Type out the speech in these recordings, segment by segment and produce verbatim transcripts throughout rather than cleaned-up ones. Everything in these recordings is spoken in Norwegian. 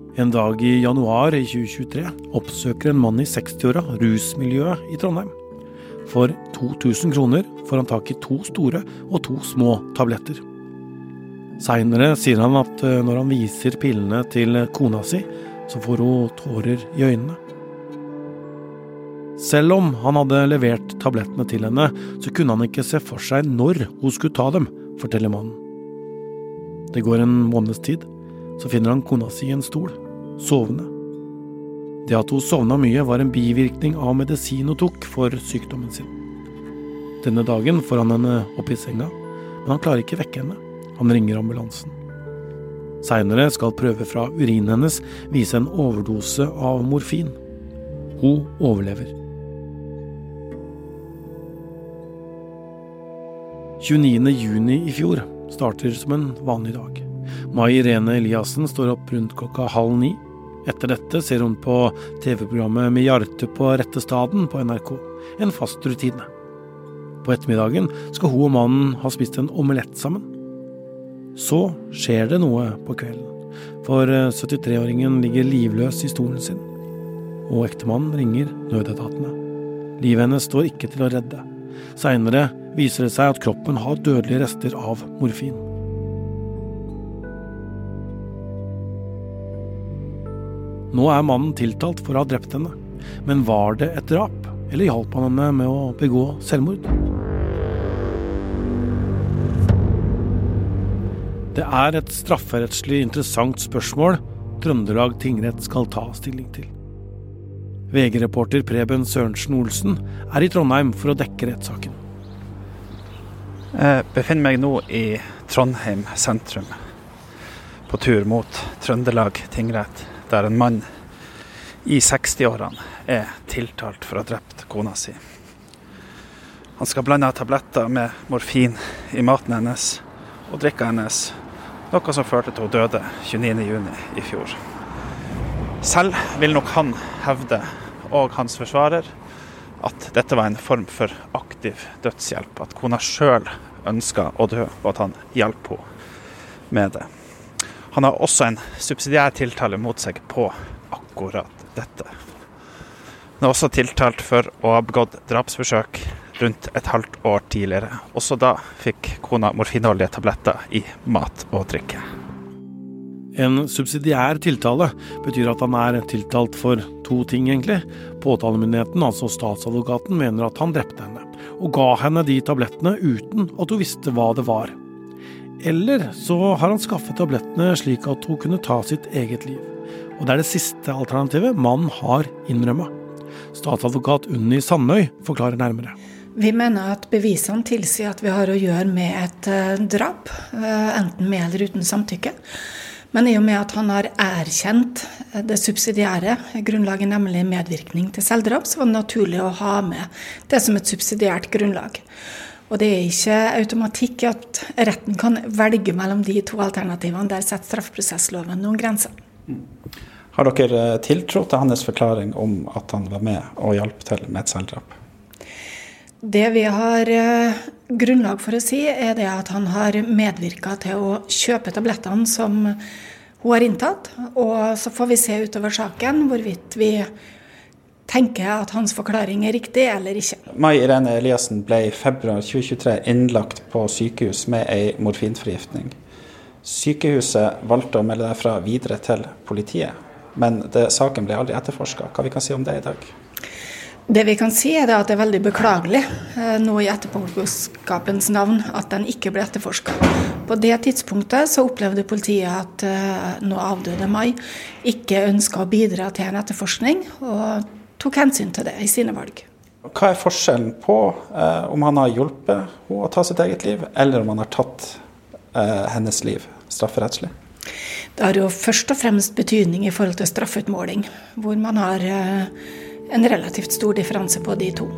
En dag i januar i tjue tjuetre oppsøker en mann i sekstiåra rusmiljøet i Trondheim. For to tusen kroner får han tak i to store og to små tabletter. Senere sier han at når han viser pillene til kona si, så får hun tårer i øynene. Selv om han hadde levert tablettene til henne, så kunne han ikke se for seg når hun skulle ta dem, forteller mannen. Det går en måneds tid, så finner han kona si i en stol, sovende. Det at hun sovna mye var en bivirkning av medisin hun tok for sykdommen sin. Denne dagen får han henne opp i senga, men han klarer ikke vekke henne. Han ringer ambulansen. Senere skal prøve fra urinen hennes vise en overdose av morfin. Hun overlever. tjueniende juni i fjor starter som en vanlig dag. Mai Irene Eliassen står opp rundt klokka halv ni. Etter dette ser hun på T V-programmet Med Hjarte på rette staden på N R K, en fast rutine. På ettermiddagen skal hun og mannen ha spist en omelett sammen. Så skjer det noe på kvelden, for syttitre-åringen ligger livløs i stolen sin, og ektemannen ringer nødetatene. Livet hennes står ikke til å redde. Senere viser det seg at kroppen har dødelige rester av morfin. Nå er mannen tiltalt for å ha drept henne, men var det et drap, eller hjalp han henne med å begå selvmord? Det er et strafferettslig interessant spørsmål Trøndelag tingrett skal ta stilling til. V G-reporter Preben Sørensen Olsen er i Trondheim for å dekke rettssaken. Jeg befinner meg nå i Trondheim sentrum, på tur mot Trøndelag tingrett, der en mann i sekstiårene er tiltalt for å ha drept kona si. Han skal blande tabletter med morfin i maten hennes og drikka hennes, noe som førte til å døde tjueniende juni i fjor. Selv vil nok han hevde, og hans forsvarer, at dette var en form for aktiv dødshjelp, at kona selv ønsket å dø, og at han hjalp henne med det. Han har også en subsidiær tiltale mot seg på akkurat dette. Han er også tiltalt for å ha begått drapsforsøk rundt et halvt år tidligere. Også da fikk kona morfinholdige tabletter i mat og drikke. En subsidiær tiltale betyr at han er tiltalt for to ting egentlig. Påtalemyndigheten, altså statsadvokaten, mener at han drepte henne, og ga henne de tablettene uten at hun visste hva det var. Eller så har han skaffet tablettene slik at hun kunne ta sitt eget liv. Og det er det siste alternativet mannen har innrømmet. Statsadvokat Unni Sandøy forklarer nærmere. Vi mener at bevisene tilsier at vi har å gjøre med et uh, drap, uh, enten med eller uten samtykke. Men i og med at han har erkjent det subsidiære grunnlaget, nemlig medvirkning til selvdrap, så var det naturlig å ha med det som et subsidiært grunnlag. Og det er ikke automatikk at retten kan velge mellom de to alternativene. Der setter straffeprosessloven noen grenser. Har dere tiltro til hans forklaring om at han var med og hjalp til med et selvdrap? Det vi har eh, grunnlag for å si er det at han har medvirket til å kjøpe tablettene som hun har inntatt, og så får vi se utover saken hvorvidt vi tenker at hans forklaring er riktig eller ikke. Mai Irene Eliassen ble i februar tjue tjuetre innlagt på sykehus med en morfinforgiftning. Sykehuset valgte å melde derfra videre til politiet, men det, saken ble aldri etterforsket. Hva vi kan si om det i dag? Det vi kan si er det at det er veldig beklagelig nå i etterpåklokskapens navn at den ikke ble etterforsket. På det tidspunktet så opplevde politiet at nå avdøde Mai ikke ønsket å bidra til en etterforskning og tok hensyn til det i sine valg. Hva er forskjellen på eh, om han har hjulpet henne å ta sitt eget liv, eller om han har tatt eh, hennes liv strafferettslig? Det har jo først og fremst betydning i forhold til straffutmåling, hvor man har eh, en relativt stor differanse på de to.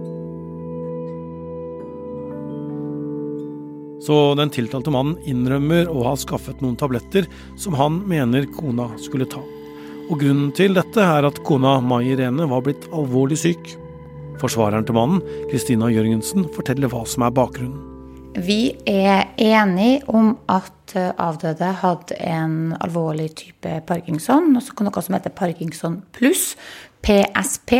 Så den tiltalte mannen innrømmer å ha skaffet noen tabletter som han mener kona skulle ta. Og grunnen til dette er at kona Mai Irene var blitt alvorlig syk. Forsvareren til mannen, Kristina Jørgensen, forteller hva som er bakgrunnen. Vi er enige om at avdøde hadde en alvorlig type Parkinson, og noe som heter Parkinson pluss, P S P.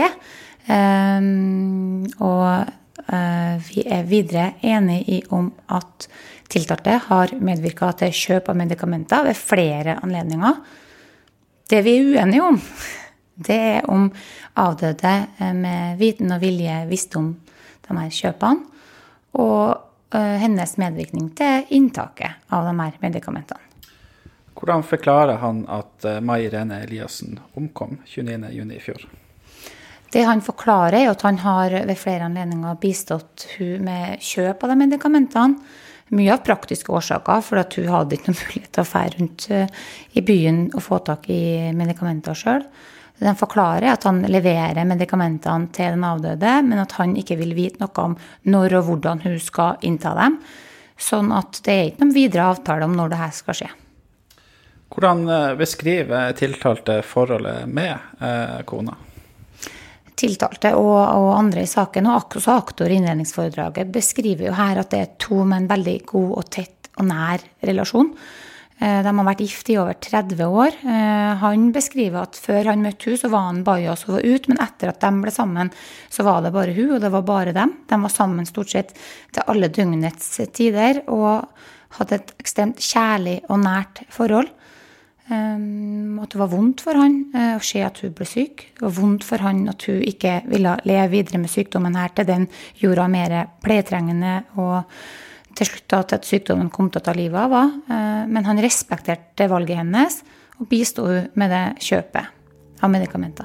Um, og uh, vi er videre enige om at tiltalte har medvirket til kjøp av medikamenter ved flere anledninger. Det vi er uenige om, det er om avdøde med viten og vilje visste om de her kjøpene, og hennes medvirkning til inntaket av de her medikamentene. Hvordan forklarer han at Mai Irene Eliassen omkom tjueniende juni i fjor? Det han forklarer er at han har ved flere anledninger bistått hun med kjøp av de medikamentene. Mye av praktiske årsaker, for at hun hadde ikke noen mulighet til å fære rundt i byen og få tak i medikamenter selv. Den forklarer at han leverer medikamentene til den avdøde, men at han ikke vil vite noe om når og hvordan hun skal innta dem. Sånn at det er ikke noen videre avtale om når dette skal skje. Hvordan beskriver tiltalte forholdet med eh, kona? Tiltalte og, og andre i saken, og også aktor i innledningsforedraget, beskriver jo her at det er to med en veldig god og tett og nær relasjon. De har vært gift i over tretti år. Han beskriver at før han møtte hun, så var han baja og sove ut, men etter at de ble sammen, så var det bare hun, og det var bare dem. De var sammen stort sett til alle døgnets tider, og hadde et ekstremt kjærlig og nært forhold. At det var vondt for han å se at hun ble syk. Det var vondt for han at hun ikke ville leve videre med sykdommen her, til den gjorde han mer pleietrengende og til slutt da, til at sykdommen kom til å ta livet av henne, men han respekterte valget hennes og bistod henne med det kjøpet av medikamenter.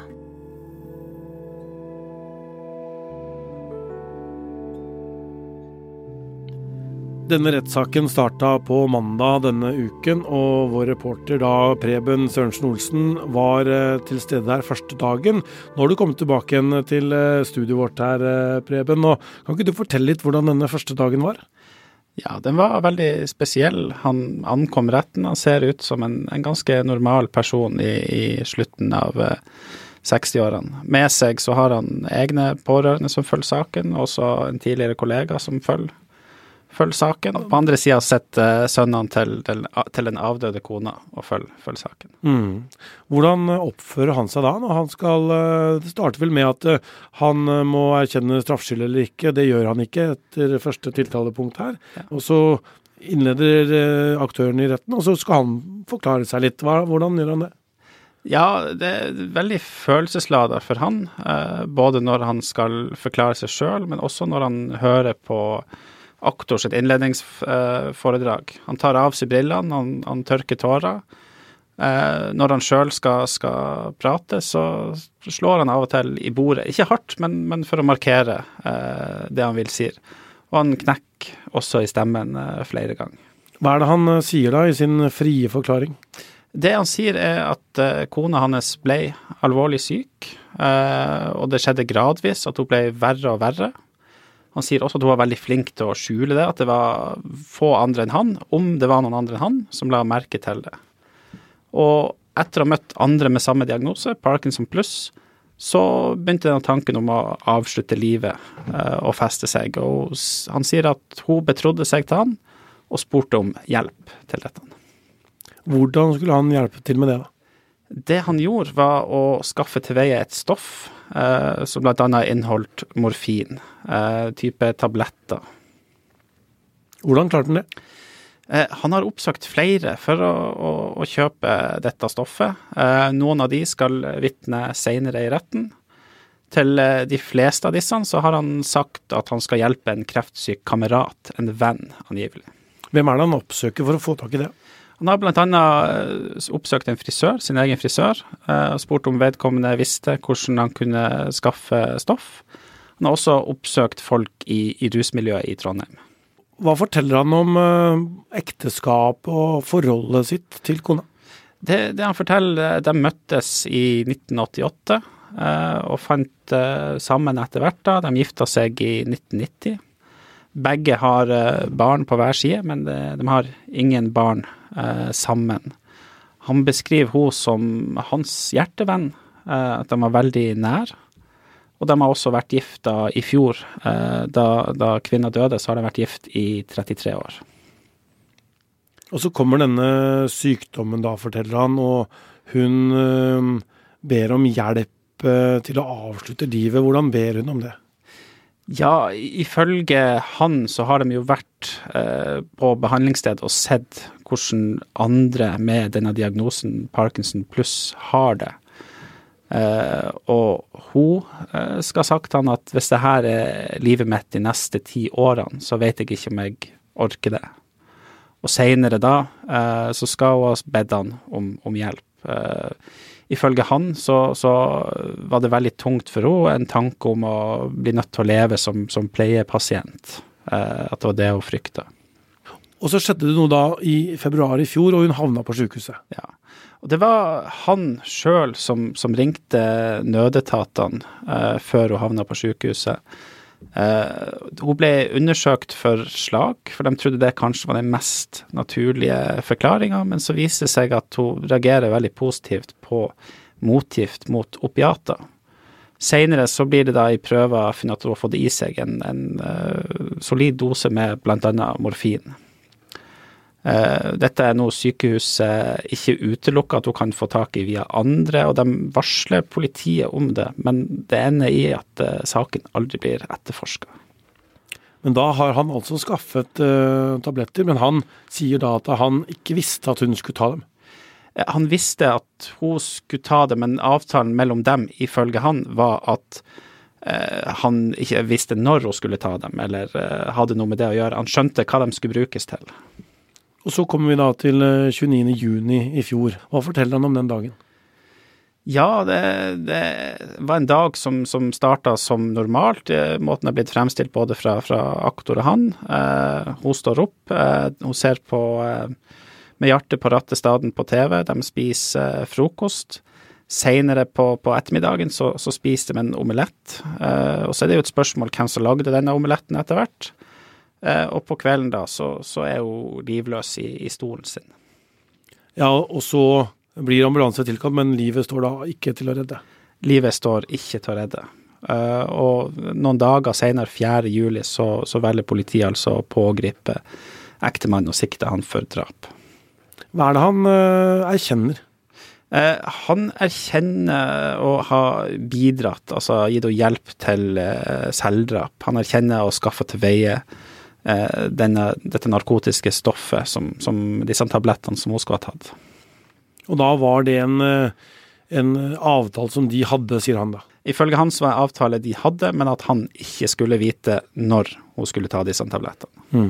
Denne rettssaken startet på mandag denne uken, og vår reporter da Preben Sørensen-Olsen var til stede her første dagen. Nå har du kommet tilbake igjen til studioet vårt her, Preben, og kan ikke du fortelle litt hvordan denne første dagen var? Ja, den var veldig spesiell. Han ankom retten, han ser ut som en, en ganske normal person i, i slutten av eh, sekstiårene. Med seg så har han egne pårørende som følger saken, og også en tidligere kollega som følger, følger saken. Og på andre siden setter uh, sønnene til, til, til en avdøde kona og følger, følger saken. Mm. Hvordan oppfører han seg da når han skal, det starter vel med at uh, han må erkjenne straffskyld eller ikke, det gjør han ikke etter første tiltalepunkt her, ja. Og så innleder uh, aktøren i retten, og så skal han forklare seg litt. Hva, hvordan gjør han det? Ja, det er veldig følelsesladet for han, uh, både når han skal forklare seg selv, men også når han hører på aktor sitt innledningsforedrag. Han tar av seg brillene, han, han tørker tårer. Eh, når han selv skal, skal prate, så slår han av og til i bordet. Ikke hardt, men, men for å markere eh, det han vil si. Og han knekker også i stemmen eh, flere ganger. Hva er det han sier da i sin frie forklaring? Det han sier er at eh, kona hans ble alvorlig syk, eh, og det skjedde gradvis at hun ble verre og verre. Han sier også at hun var veldig flink til å skjule det, at det var få andre enn han, om det var noen andre enn han, som la merke til det. Og etter å ha møtt andre med samme diagnose, Parkinson pluss, så begynte denne tanken om å avslutte livet eh, og feste seg. Og han sier at hun betrodde seg til han, og spurte om hjelp til dette. Hvordan skulle han hjelpe til med det da? Det han gjorde var å skaffe til veie et stoff eh, som blant annet inneholdt morfin, eh, type tabletter. Hvordan klarte han det? Eh, han har oppsøkt flere for å, å, å kjøpe dette stoffet. Eh, noen av de skal vitne senere i retten. Til eh, de fleste av disse så har han sagt at han skal hjelpe en kreftsyk kamerat, en venn angivelig. Hvem er det han oppsøker for å få tak i det? Han har blant annet oppsøkt en frisør, sin egen frisør, og spurt om vedkommende visste hvordan han kunne skaffe stoff. Han har også oppsøkt folk i, i rusmiljøet i Trondheim. Hva forteller han om uh, ekteskap og forholdet sitt til kona? Det, det han forteller, de møttes i nitten åttiåtte uh, og fant uh, sammen etter hvert da. De gifta seg i nitten nitti. Begge har uh, barn på hver side, men de, de har ingen barn uh, sammen. Han beskriver hun som hans hjertevenn, uh, at de var veldig nær. Og de har også vært gift da, i fjor. Da, da kvinner døde, så har de vært gift i trettitre år. Og så kommer denne sykdommen da, forteller han, og hun øh, ber om hjelp øh, til å avslutte livet. Hvordan ber hun om det? Ja, ifølge han så har de jo vært eh, på behandlingssted og sett hvordan andre med denne diagnosen Parkinson pluss har det. Eh, og hun eh, skal ha sagt han at hvis det her er livet mitt de neste ti årene, så vet jeg ikke om jeg orker det. Og senere da, eh, så skal hun ha bedt han om, om hjelp. Eh, Ifølge han så, så var det veldig tungt for henne, en tanke om å bli nødt til å leve som, som pleiepasient. Eh, at det var det hun fryktet. Og så skjedde det noe da i februar i fjor, og hun havna på sykehuset. Ja, og det var han selv som, som ringte nødetatene eh, før hun havna på sykehuset. Eh, hun ble undersøkt for slag, for de trodde det kanskje var den mest naturlige forklaringen, men så viste det seg at hun reagerer veldig positivt på motgift mot opiater. Senere så blir det da i prøver funnet at hun har fått i seg en, en uh, solid dose med blant annet morfin. Uh, dette er noe sykehuset ikke utelukker at hun kan få tak i via andre, og de varsler politiet om det, men det ender i at uh, saken aldri blir etterforsket. Men da har han altså skaffet uh, tabletter, men han sier da at han ikke visste at hun skulle ta dem. Han visste at hun skulle ta det, men avtalen mellom dem, ifølge han, var at uh, han ikke visste når hun skulle ta dem, eller uh, hadde noe med det å gjøre. Han skjønte hva de skulle brukes til. Og så kommer vi da til tjueniende juni i fjor. Hva forteller han om den dagen? Ja, det, det var en dag som, som startet som normalt. Måten er blitt fremstilt både fra, fra aktor og han. Eh, hun står opp, eh, hun ser på eh, med hjertet på rattestaden på T V. De spiser eh, frokost. Senere på, på ettermiddagen så, så spiser de en omelett. Eh, og så er det jo et spørsmål hvem som lagde denne omeletten etter hvert. Eh, og på kvelden da, så, så er hun livløs i, i stolen sin. Ja, og så blir ambulanse tilkalt, men livet står da ikke til å redde. Livet står ikke til å redde. Eh, og noen dager senere, fjerde juli, så, så velger politiet altså å pågripe ektemannen og sikte han for drap. Hva er det han uh, erkjenner? Eh, han erkjenner å ha bidratt, altså gitt å hjelp til eh, selvdrap. Han erkjenner å skaffe til veie Denne, dette narkotiske stoffet, som, som disse tablettene som hun skulle ha tatt. Og da var det en, en avtale som de hadde, sier han da? Ifølge han så var det en avtale de hadde, men at han ikke skulle vite når hun skulle ta disse tablettene. Mm.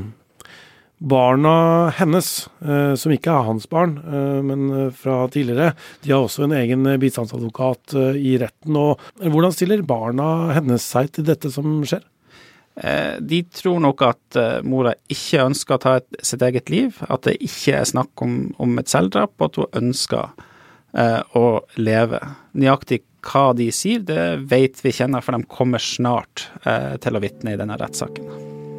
Barna hennes, eh, som ikke er hans barn, eh, men fra tidligere, de har også en egen bistandsadvokat eh, i retten. Og hvordan stiller barna hennes seg til dette som skjer? De tror nok at mora ikke ønsker å ta et, sitt eget liv, at det ikke er snakk om, om et selvdrap, og at hun ønsker eh, å leve. Nøyaktig hva de sier, det vet vi kjenner, for de kommer snart eh, til å vitne i denne rettssaken.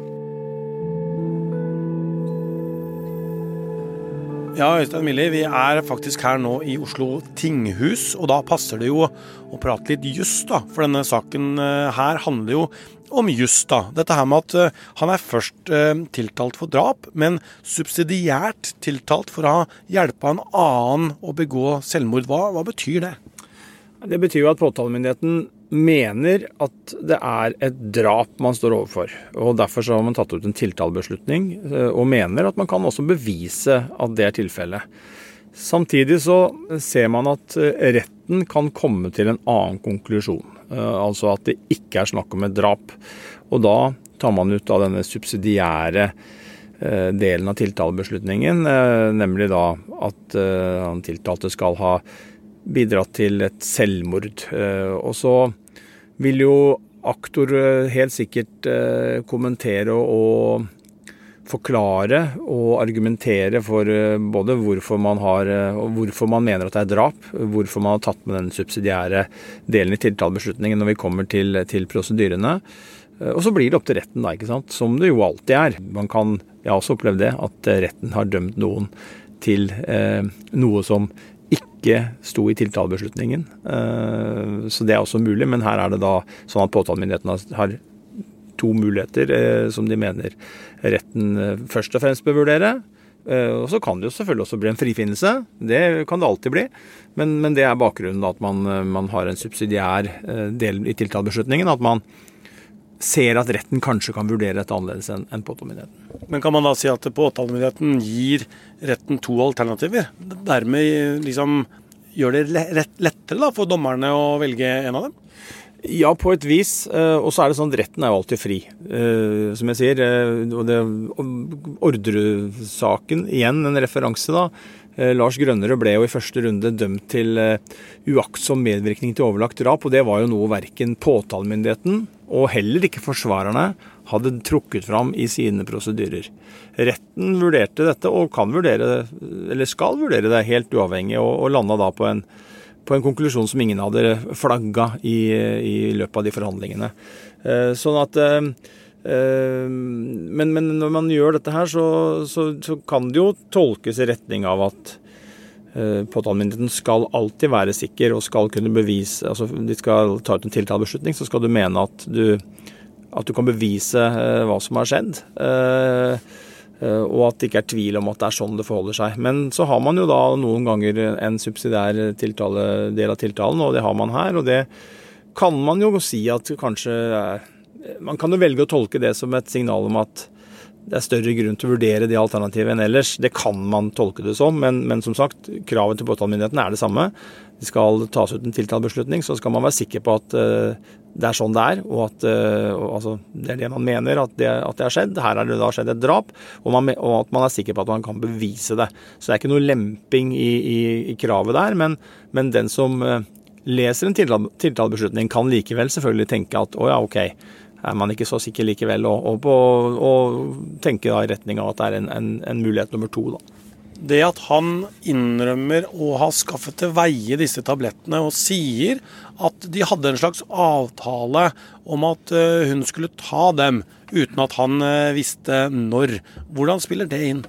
Ja, Øystein Milli, vi er faktisk her nå i Oslo tinghus, og da passer det jo å prate litt just da, for denne saken her handler jo om just da. Dette her med at uh, han er først uh, tiltalt for drap, men subsidiært tiltalt for å ha hjulpet en annen å begå selvmord. Hva, hva betyr det? Det betyr jo at påtalemyndigheten mener at det er et drap man står overfor, og derfor så har man tatt ut en tiltalebeslutning, og mener at man kan også bevise at det er tilfellet. Samtidig så ser man at retten kan komme til en annen konklusjon, altså at det ikke er snakk om et drap, og da tar man ut av denne subsidiære delen av tiltalebeslutningen, nemlig da at han tiltalte skal ha bidratt til et selvmord. Og så vil jo aktor helt sikkert kommentere og forklare og argumentere for både hvorfor man har, og hvorfor man mener at det er drap, hvorfor man har tatt med den subsidiære delen i tiltalebeslutningen når vi kommer til, til prosedyrene. Og så blir det opp til retten da, ikke sant? Som det jo alltid er. Man kan, jeg har også opplevd det, at retten har dømt noen til eh, noe som ikke ikke sto i tiltalebeslutningen. Så det er også mulig, men her er det da sånn at påtalemyndigheten har to muligheter som de mener retten først og fremst bør vurdere. Og så kan det jo selvfølgelig også bli en frifinnelse. Det kan det alltid bli. Men, men det er bakgrunnen da, at man, man har en subsidiær del i tiltalebeslutningen, at man ser at retten kanskje kan vurdere dette annerledes enn, enn påtalemyndigheten. Men kan man da si at påtalemyndigheten gir retten to alternativer? Dermed liksom gjør det lettere da, for dommerne å velge en av dem? Ja, på et vis. Og så er det sånn at retten er jo alltid fri. Som jeg sier, og det ordresaken, igjen en referanse da, Lars Grønnerød ble jo i første runde dømt til uaktsom medvirkning til overlagt drap, og det var jo noe hverken påtalemyndigheten og heller ikke forsvarerne hadde trukket fram i sine prosedyrer. Retten vurderte dette og kan vurdere, eller skal vurdere det helt uavhengig, og, og landa da på en, på en konklusjon som ingen hadde flagget i, i løpet av de forhandlingene. Sånn at Men, men når man gjør dette her, så, så, så kan det jo tolkes i retning av at uh, påtalemyndigheten skal alltid være sikker og skal kunne bevise, altså de skal ta ut en tiltalebeslutning, så skal du mene at du, at du kan bevise uh, hva som har skjedd, uh, uh, og at det ikke er tvil om at det er sånn det forholder seg. Men så har man jo da noen ganger en subsidiær tiltale, del av tiltalen, og det har man her, og det kan man jo si at kanskje er man kan jo velge å tolke det som et signal om at det er større grunn til å vurdere de alternativene enn ellers. Det kan man tolke det som, men, men som sagt, kravet til påtalemyndigheten er det samme. Det skal tas ut en tiltalebeslutning, så skal man være sikker på at uh, det er sånn det er, og at uh, og, altså, det er det man mener at det, at det har skjedd. Her har det da skjedd et drap, og, man, og at man er sikker på at man kan bevise det. Så det er ikke noe lemping i, i, i kravet der, men, men den som uh, leser en tiltalebeslutning kan likevel selvfølgelig tenke at, å ja, ok, er man ikke så sikker likevel, og, og, på, og tenke da i retning av at det er en, en, en mulighet nummer to da. Det at han innrømmer å ha skaffet til veie disse tablettene og sier at de hadde en slags avtale om at hun skulle ta dem uten at han visste når. Hvordan spiller det inn?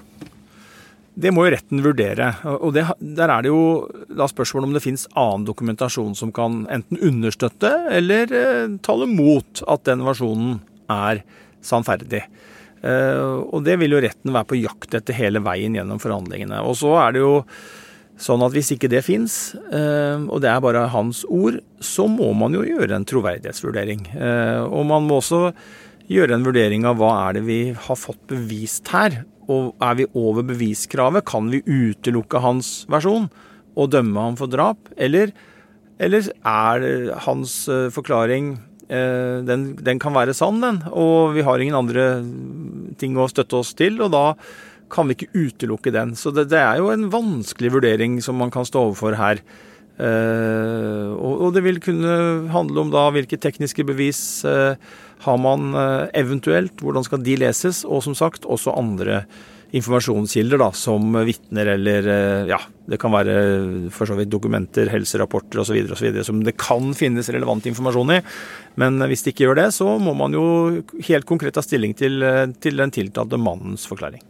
Det må jo retten vurdere, og det, der er det jo da spørsmål om det finnes annen dokumentasjon som kan enten understøtte eller eh, tale mot at den versjonen er sannferdig. Eh, og det vil jo retten være på jakt etter hele veien gjennom forhandlingene. Og så er det jo sånn at hvis ikke det finnes, eh, og det er bare hans ord, så må man jo gjøre en troverdighetsvurdering. Eh, og man må også gjøre en vurdering av hva er det vi har fått bevist her, og er vi over beviskravet, kan vi utelukke hans versjon og dømme ham for drap, eller, eller er hans uh, forklaring, uh, den, den kan være sann, den, og vi har ingen andre ting å støtte oss til, og da kan vi ikke utelukke den. Så det, det er jo en vanskelig vurdering som man kan stå overfor her. Uh, og, og det vil kunne handle om da hvilke tekniske bevis uh, har man uh, eventuelt, hvordan skal de leses, og som sagt også andre informasjonskilder da, som vittner eller uh, ja, det kan være for så vidt dokumenter, helserapporter og så videre og så videre, som det kan finnes relevant informasjon i, men hvis det ikke gjør det, så må man jo helt konkret ta stilling til, til den tiltalte mannens forklaring.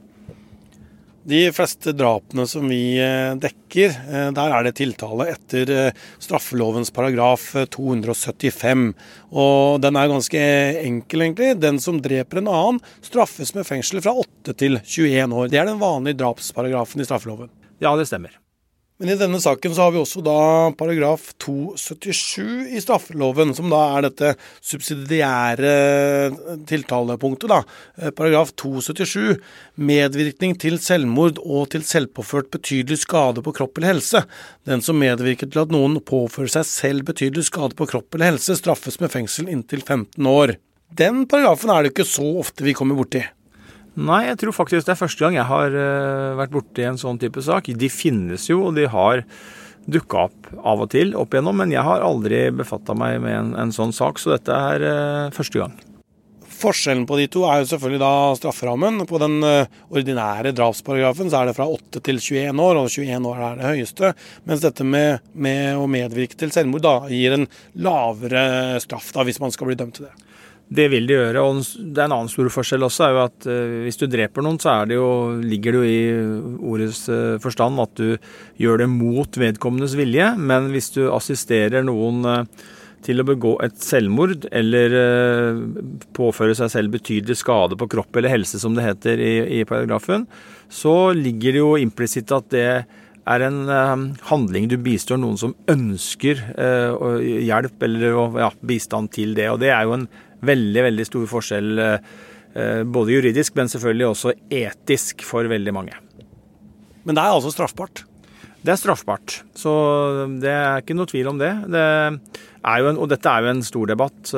De fleste drapene som vi dekker, der er det tiltale etter straffelovens paragraf to hundre syttifem. Og den er ganske enkel egentlig. Den som dreper en annen straffes med fengsel fra åtte til tjueen år. Det er den vanlige drapsparagrafen i straffeloven. Ja, det stemmer. Men i denne saken så har vi også da paragraf to syttisju i straffeloven, som da er dette subsidiære tiltalepunktet da. Paragraf to syttisju, medvirkning til selvmord og til selvpåført betydelig skade på kropp eller helse. Den som medvirker til at noen påfører seg selv betydelig skade på kropp eller helse, straffes med fengsel inntil femten år. Den paragrafen er det ikke så ofte vi kommer borti. Nei, jeg tror faktisk det er første gang jeg har uh, vært borte i en sånn type sak. De finnes jo, og de har dukket opp av og til opp igjennom, men jeg har aldri befattet meg med en, en sånn sak, så dette er uh, første gang. Forskjellen på de to er jo selvfølgelig da strafferammen. På den uh, ordinære drapsparagrafen så er det fra åtte til tjueen år, og tjueen år er det høyeste, mens dette med, med å medvirke til selvmord da gir en lavere straff da, hvis man skal bli dømt til det. Det vil de gjøre, og det er en annen stor forskjell også, er jo at uh, hvis du dreper noen, så er det jo, ligger det jo i ordets uh, forstand at du gjør det mot vedkommendes vilje, men hvis du assisterer noen uh, til å begå et selvmord, eller uh, påføre seg selv betydelig skade på kropp eller helse, som det heter i, i paragrafen, så ligger det jo implisitt at det er en uh, handling du bistår noen som ønsker uh, hjelp eller ja, bistand til det, og det er jo en veldig, veldig stor forskjell, både juridisk, men selvfølgelig også etisk for veldig mange. Men det er altså straffbart? Det er straffbart, så det er ikke noe tvil om det. Det er jo en, og dette er jo en stor debatt,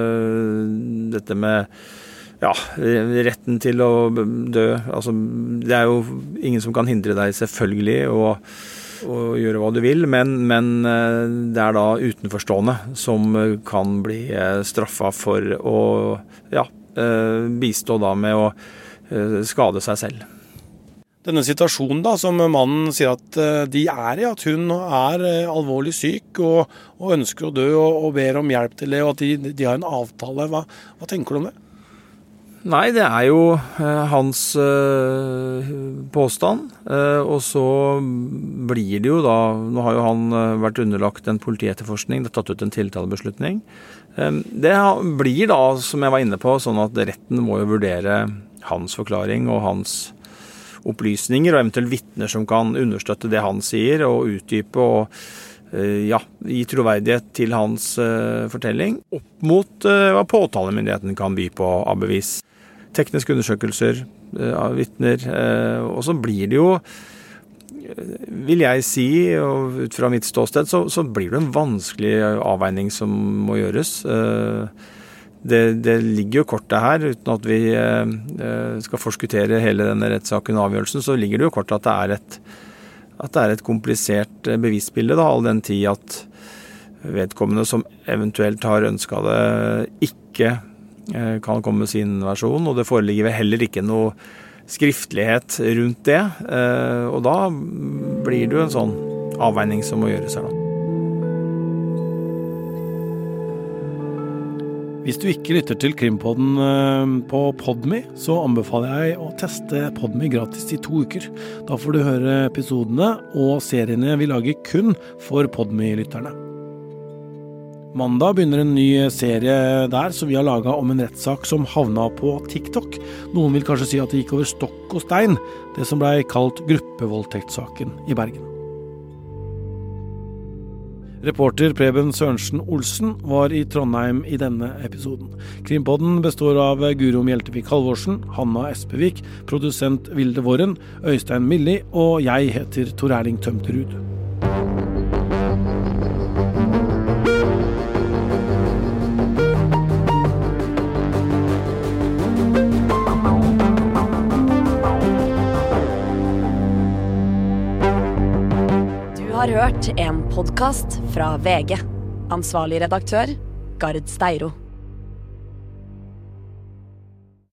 dette med ja, retten til å dø. Altså, det er jo ingen som kan hindre deg selvfølgelig, og og gjøre hva du vil, men, men det er da utenforstående som kan bli straffet for å ja, bistå da med å skade seg selv. Denne situasjonen da, som mannen sier at de er i, at hun er alvorlig syk og, og ønsker å dø og, og ber om hjelp til det, og at de, de har en avtale, hva, hva tenker du om det? Nei, det er jo eh, hans eh, påstand, eh, og så blir det jo da, nå har jo han eh, vært underlagt en politietterforskning, det er tatt ut en tiltalebeslutning. Eh, det blir da, som jeg var inne på, sånn at retten må jo vurdere hans forklaring og hans opplysninger, og eventuelt vitner som kan understøtte det han sier, og utdype og eh, ja, gi troverdighet til hans eh, fortelling, opp mot eh, hva påtalemyndigheten kan by på av bevis. Tekniske undersøkelser av vitner, og så blir det jo, vil jeg si, og ut fra mitt ståsted, så, så blir det en vanskelig avveining som må gjøres. Det, det ligger jo kortet her, uten at vi skal forskuttere hele denne rettssaken og avgjørelsen, så ligger det jo kortet at det er et, at det er et komplisert bevisbilde, da, all den tid at vedkommende som eventuelt har ønsket det, ikke kan komme med sin versjon, og det foreligger vel heller ikke noe skriftlighet rundt det, og da blir det jo en sånn avveining som må gjøres her da. Hvis du ikke lytter til Krimpodden på Podme, så anbefaler jeg å teste Podme gratis i to uker. Da får du høre episodene og seriene vi lager kun for Podme-lytterne. Mandag begynner en ny serie der som vi har laget om en rettssak som havna på TikTok. Noen vil kanskje si at det gikk over stokk og stein, det som ble kalt gruppevoldtektssaken i Bergen. Reporter Preben Sørensen Olsen var i Trondheim i denne episoden. Krimpodden består av Guro Mjeltevik Halvorsen, Hanna Espevik, produsent Vilde Våren, Øystein Milli, og jeg heter Tor Erling Tømterud. Har hørt en podcast fra V G. Ansvarlig redaktør, Gard Steiro.